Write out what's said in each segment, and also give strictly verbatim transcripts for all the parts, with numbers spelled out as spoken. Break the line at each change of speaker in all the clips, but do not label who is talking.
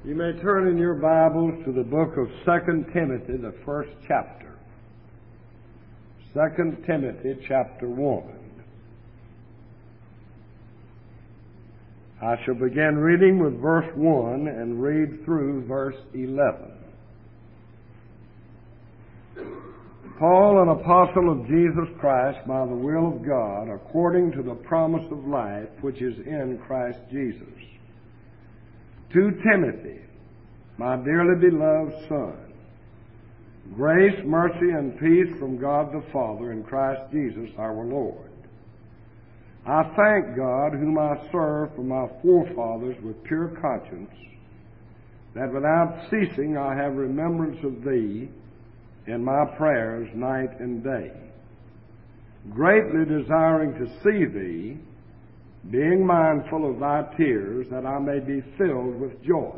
You may turn in your Bibles to the book of Second Timothy, the first chapter. Second Timothy, chapter one. I shall begin reading with verse one and read through verse eleven. Paul, an apostle of Jesus Christ by the will of God, according to the promise of life which is in Christ Jesus. To Timothy, my dearly beloved son, grace, mercy, and peace from God the Father and Christ Jesus our Lord. I thank God, whom I serve from my forefathers with pure conscience, that without ceasing I have remembrance of thee in my prayers night and day, greatly desiring to see thee, being mindful of thy tears, that I may be filled with joy.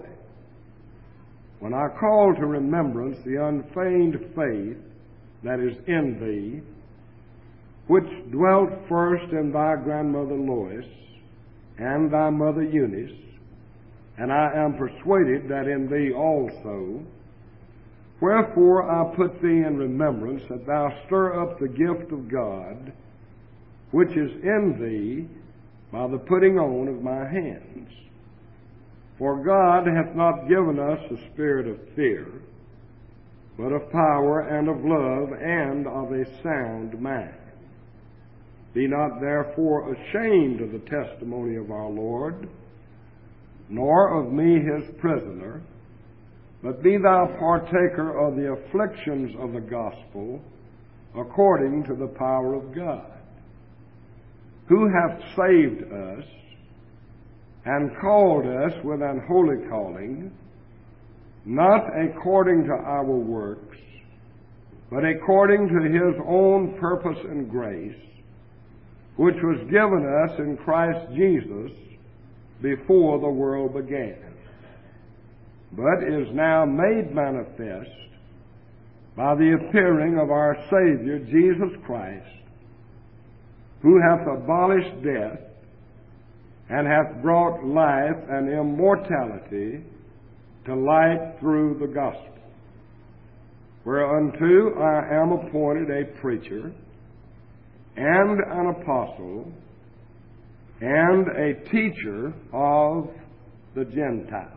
When I call to remembrance the unfeigned faith that is in thee, which dwelt first in thy grandmother Lois and thy mother Eunice, and I am persuaded that in thee also, wherefore I put thee in remembrance that thou stir up the gift of God, which is in thee, by the putting on of my hands. For God hath not given us a spirit of fear, but of power and of love and of a sound mind. Be not therefore ashamed of the testimony of our Lord, nor of me his prisoner, but be thou partaker of the afflictions of the gospel according to the power of God, who hath saved us, and called us with an holy calling, not according to our works, but according to his own purpose and grace, which was given us in Christ Jesus before the world began, but is now made manifest by the appearing of our Savior Jesus Christ, who hath abolished death, and hath brought life and immortality to light through the gospel, whereunto I am appointed a preacher, and an apostle, and a teacher of the Gentiles.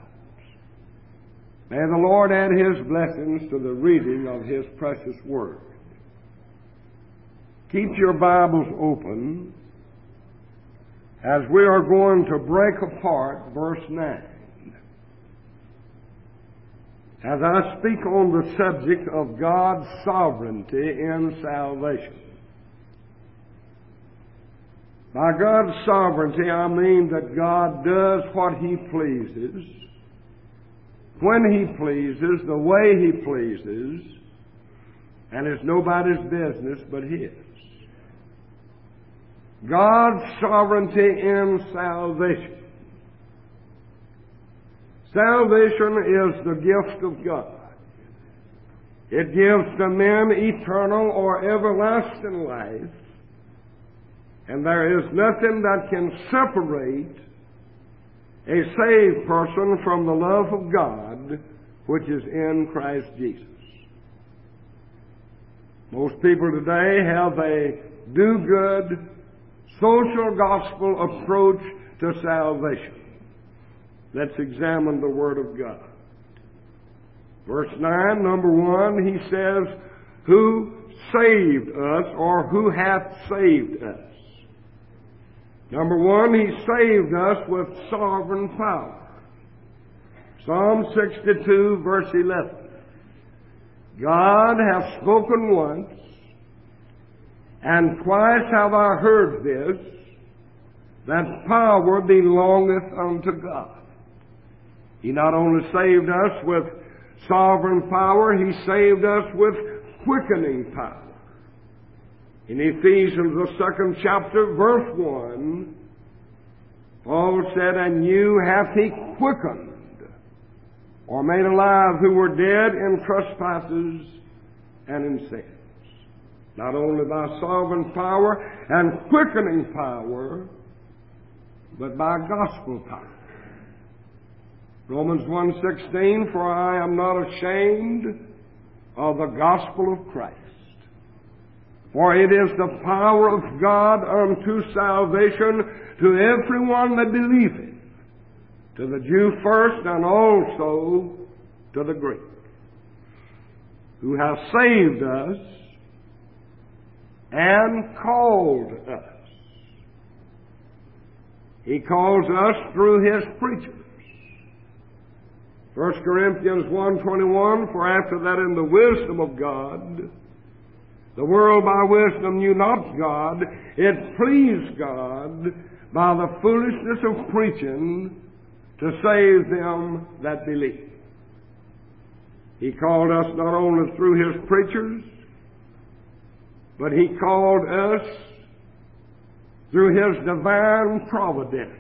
May the Lord add his blessings to the reading of his precious word. Keep your Bibles open as we are going to break apart verse nine. As I speak on the subject of God's sovereignty in salvation. By God's sovereignty, I mean that God does what he pleases, when he pleases, the way he pleases, and it's nobody's business but his. God's sovereignty in salvation. Salvation is the gift of God. It gives to men eternal or everlasting life, and there is nothing that can separate a saved person from the love of God which is in Christ Jesus. Most people today have a do-good, social gospel approach to salvation. Let's examine the Word of God. Verse nine, number one, he says, who saved us, or who hath saved us. Number one, he saved us with sovereign power. Psalm sixty-two, verse eleven. God hath spoken once, and twice have I heard this, that power belongeth unto God. He not only saved us with sovereign power, he saved us with quickening power. In Ephesians, the second chapter, verse one, Paul said, and you hath he quickened, or made alive, who were dead in trespasses and in sins. Not only by sovereign power and quickening power, but by gospel power. Romans one sixteen, for I am not ashamed of the gospel of Christ, for it is the power of God unto salvation to everyone that believeth, to the Jew first and also to the Greek, who has saved us and called us. He calls us through His preachers. First Corinthians one twenty-one, for after that in the wisdom of God, the world by wisdom knew not God, it pleased God by the foolishness of preaching to save them that believe. He called us not only through His preachers, but He called us through His divine providence.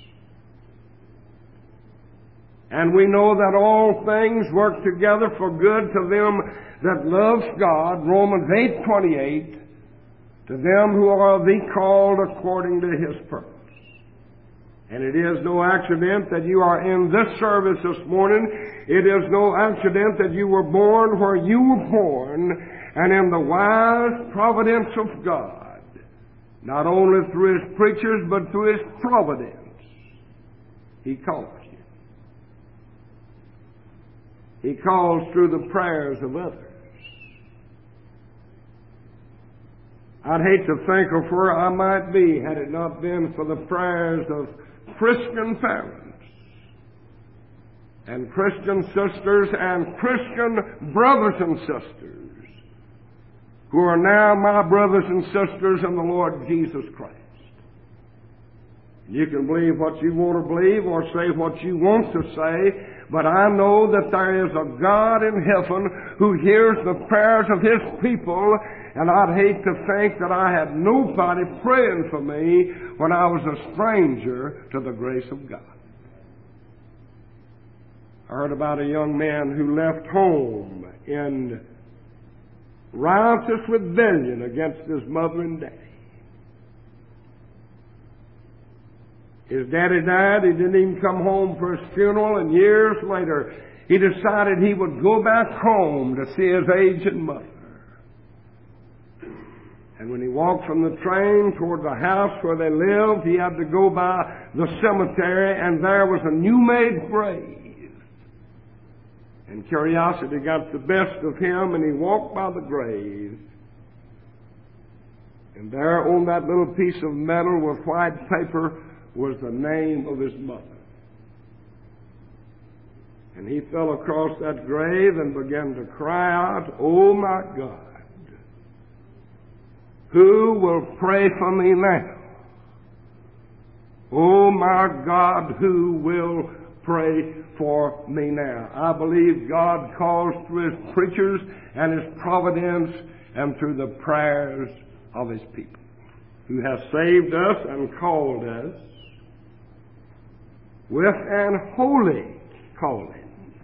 And we know that all things work together for good to them that loves God, Romans eight twenty-eight, to them who are the called according to His purpose. And it is no accident that you are in this service this morning. It is no accident that you were born where you were born, and in the wise providence of God, not only through His preachers, but through His providence, He calls you. He calls through the prayers of others. I'd hate to think of where I might be had it not been for the prayers of Christian parents and Christian sisters and Christian brothers and sisters who are now my brothers and sisters in the Lord Jesus Christ. You can believe what you want to believe or say what you want to say, but I know that there is a God in heaven who hears the prayers of His people, and I'd hate to think that I had nobody praying for me when I was a stranger to the grace of God. I heard about a young man who left home in riotous rebellion against his mother and daddy. His daddy died. He didn't even come home for his funeral, and years later he decided he would go back home to see his aged mother. And when he walked from the train toward the house where they lived, he had to go by the cemetery, and there was a new-made grave. And curiosity got the best of him, and he walked by the grave. And there on that little piece of metal with white paper was the name of his mother. And he fell across that grave and began to cry out, "Oh my God, who will pray for me now? Oh my God, who will pray for me now?" I believe God calls through His preachers and His providence and through the prayers of His people, who has saved us and called us with an holy calling.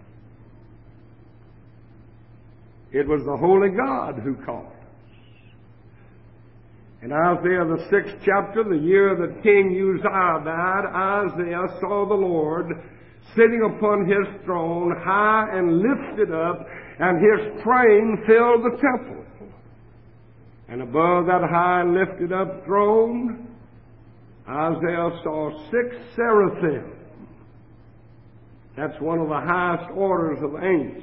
It was the holy God who called us. In Isaiah the sixth chapter, the year that King Uzziah died, Isaiah saw the Lord sitting upon His throne, high and lifted up, and His train filled the temple. And above that high and lifted up throne, Isaiah saw six seraphim. That's one of the highest orders of angels.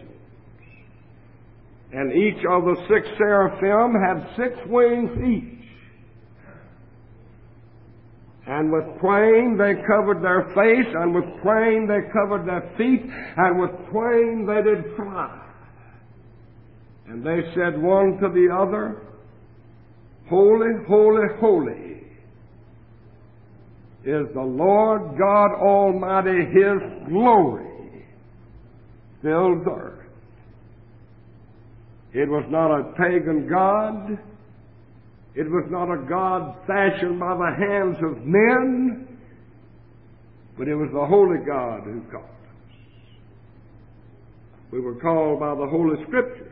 And each of the six seraphim had six wings each. And with twain they covered their face, and with twain they covered their feet, and with twain they did fly. And they said one to the other, "Holy, holy, holy is the Lord God Almighty. His glory fills the earth." It was not a pagan god. It was not a god fashioned by the hands of men, but it was the holy God who called us. We were called by the Holy Scriptures.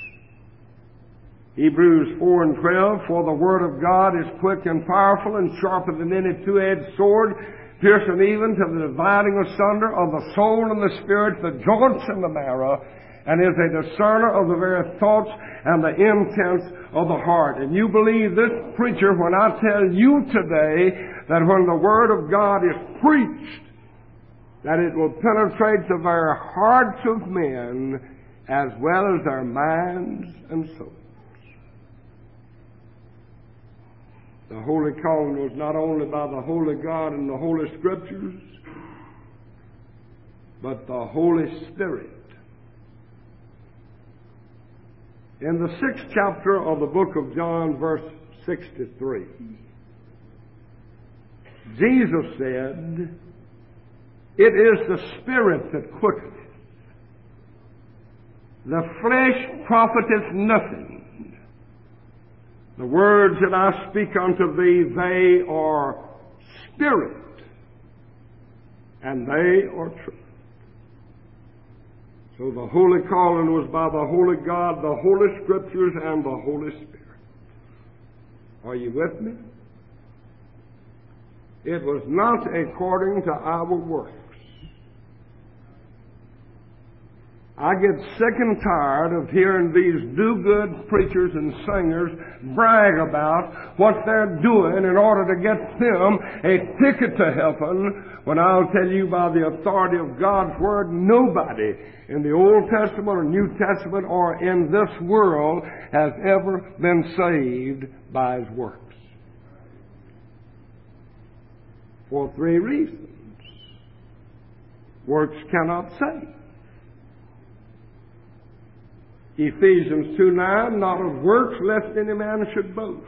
Hebrews four and twelve, "For the Word of God is quick and powerful and sharper than any two-edged sword, piercing even to the dividing asunder of the soul and the spirit, the joints and the marrow, and is a discerner of the very thoughts and the intents of the heart. And you believe this, preacher, when I tell you today that when the Word of God is preached, that it will penetrate the very hearts of men as well as their minds and souls. The holy calling was not only by the Holy God and the Holy Scriptures, but the Holy Spirit. In the sixth chapter of the book of John, verse sixty-three, Jesus said, "It is the Spirit that quicketh. The flesh profiteth nothing. The words that I speak unto thee, they are spirit, and they are truth." So the holy calling was by the Holy God, the Holy Scriptures, and the Holy Spirit. Are you with me? It was not according to our works. I get sick and tired of hearing these do-good preachers and singers brag about what they're doing in order to get them a ticket to heaven, when I'll tell you by the authority of God's Word, nobody in the Old Testament or New Testament or in this world has ever been saved by his works. For three reasons. Works cannot save. Ephesians two nine, not of works, lest any man should boast.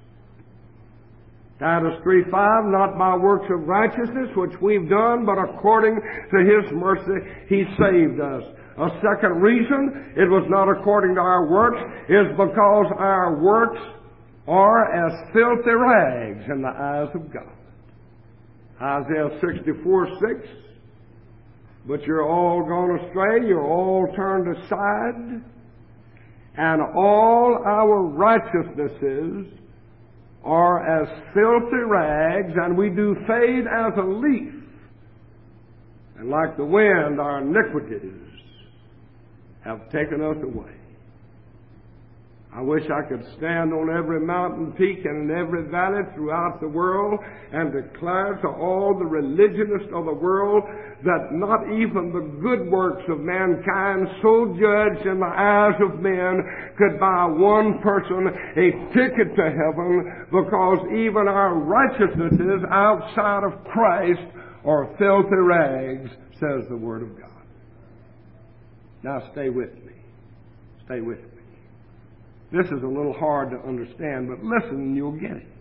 Titus three five, not by works of righteousness, which we've done, but according to His mercy, He saved us. A second reason it was not according to our works is because our works are as filthy rags in the eyes of God. Isaiah sixty-four six, but you're all gone astray, you're all turned aside, and all our righteousnesses are as filthy rags, and we do fade as a leaf. And like the wind, our iniquities have taken us away. I wish I could stand on every mountain peak and in every valley throughout the world and declare to all the religionists of the world that not even the good works of mankind, so judged in the eyes of men, could buy one person a ticket to heaven, because even our righteousnesses outside of Christ are filthy rags, says the Word of God. Now stay with me. Stay with me. This is a little hard to understand, but listen and you'll get it.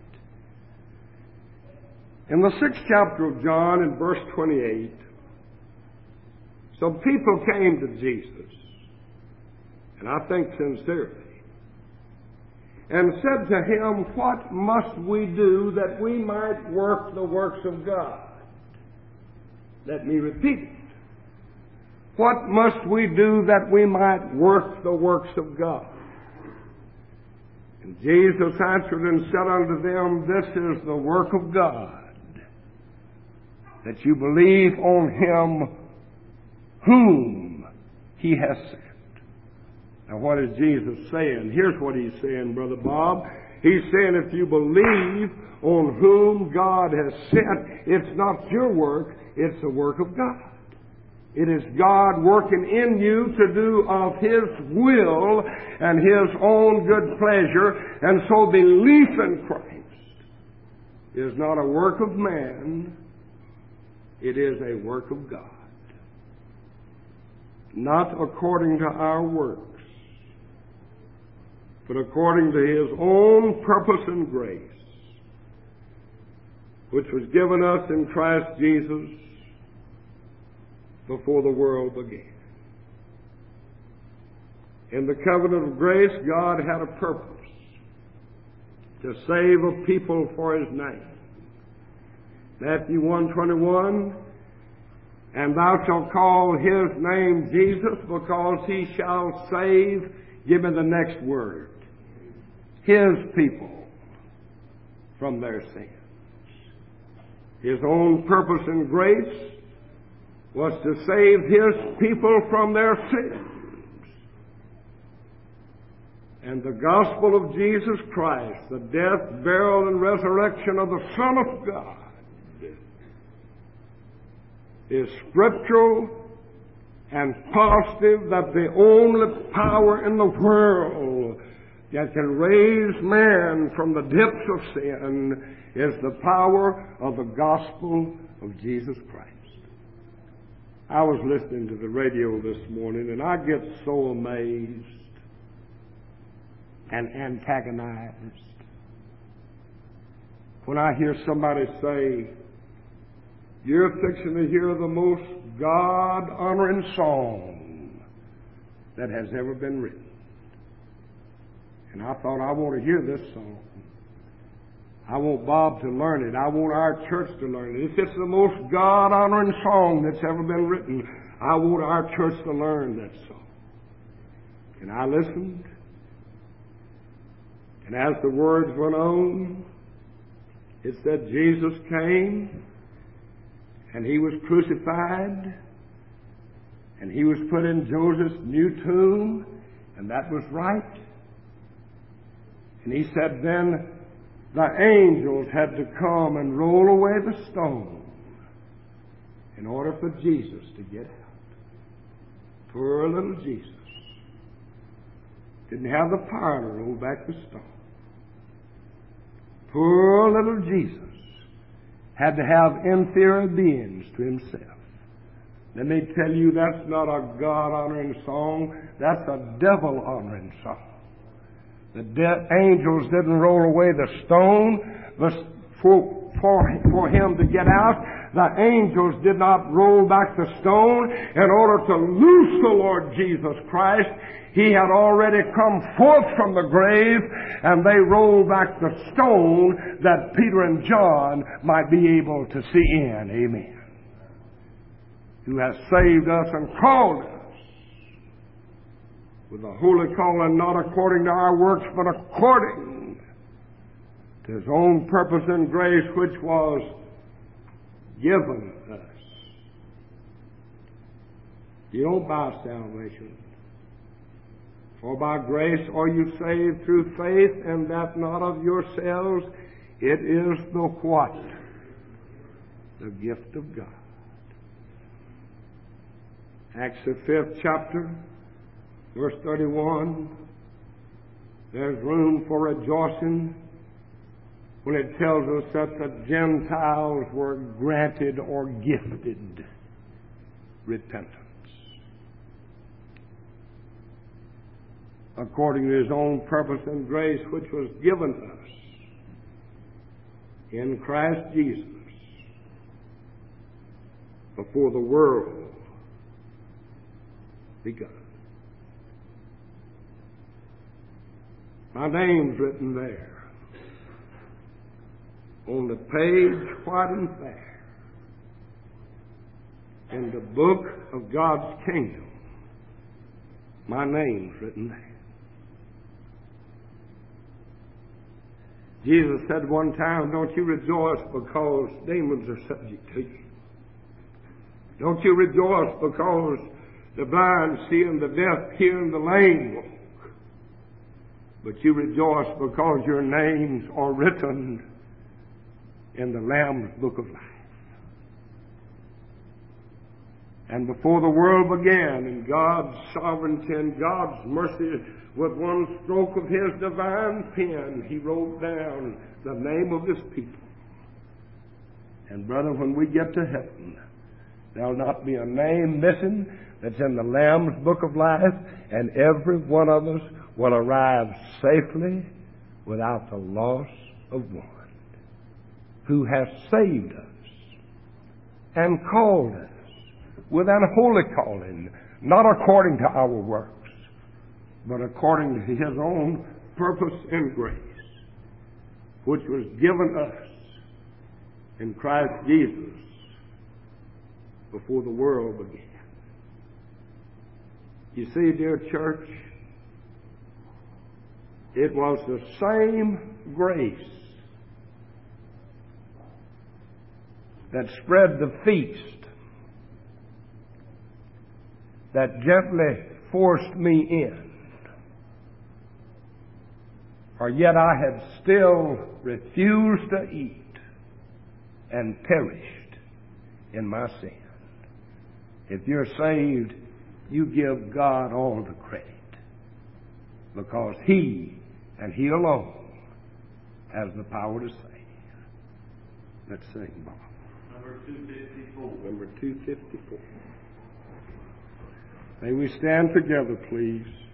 In the sixth chapter of John, in verse twenty-eight, some people came to Jesus, and I think sincerely, and said to Him, "What must we do that we might work the works of God?" Let me repeat it. What must we do that we might work the works of God? And Jesus answered and said unto them, "This is the work of God, that you believe on Him whom He has sent." Now what is Jesus saying? Here's what He's saying, Brother Bob. He's saying if you believe on whom God has sent, it's not your work, it's the work of God. It is God working in you to do of His will and His own good pleasure. And so belief in Christ is not a work of man, it is a work of God. Not according to our works, but according to His own purpose and grace, which was given us in Christ Jesus before the world began. In the covenant of grace, God had a purpose to save a people for His name. Matthew one twenty-one, "And thou shalt call His name Jesus, because He shall save," give me the next word, "His people from their sins." His own purpose and grace was to save His people from their sins. And the gospel of Jesus Christ, the death, burial, and resurrection of the Son of God, is scriptural and positive that the only power in the world that can raise man from the depths of sin is the power of the gospel of Jesus Christ. I was listening to the radio this morning, and I get so amazed and antagonized when I hear somebody say, "You're fixing to hear the most God-honoring song that has ever been written." And I thought, I want to hear this song. I want Bob to learn it. I want our church to learn it. If it's the most God-honoring song that's ever been written, I want our church to learn that song. And I listened. And as the words went on, it said Jesus came, and He was crucified, and He was put in Joseph's new tomb, and that was right. And He said then the angels had to come and roll away the stone in order for Jesus to get out. Poor little Jesus didn't have the power to roll back the stone. Poor little Jesus had to have inferior beings to Himself. Let me tell you, that's not a God-honoring song. That's a devil-honoring song. The de- angels didn't roll away the stone but for, for, for Him to get out. The angels did not roll back the stone in order to loose the Lord Jesus Christ. He had already come forth from the grave, and they rolled back the stone that Peter and John might be able to see in. Amen. Who has saved us and called us with a holy calling, not according to our works, but according to His own purpose and grace, which was given us. You don't buy salvation. For by grace are you saved through faith, and that not of yourselves. It is the what? The gift of God. Acts the fifth chapter, verse thirty-one. There's room for rejoicing when it tells us that the Gentiles were granted or gifted repentance, according to His own purpose and grace, which was given us in Christ Jesus before the world begun. My name's written there on the page, white and fair, in the book of God's kingdom. My name's written there. Jesus said one time, "Don't you rejoice because demons are subject to you. Don't you rejoice because the blind see and the deaf hear and the lame walk. But you rejoice because your names are written in the Lamb's book of life." And before the world began, in God's sovereignty and God's mercy, with one stroke of His divine pen, He wrote down the name of His people. And brother, when we get to heaven, there'll not be a name missing that's in the Lamb's book of life, and every one of us will arrive safely without the loss of one, who has saved us and called us with an holy calling, not according to our works, but according to His own purpose and grace, which was given us in Christ Jesus before the world began. You see, dear church, it was the same grace that spread the feast, that gently forced me in, or yet I had still refused to eat and perished in my sin. If you're saved, you give God all the credit, because He and He alone has the power to save. Let's sing, Bob.
Number two fifty-four.
Number two fifty-four. May we stand together, please.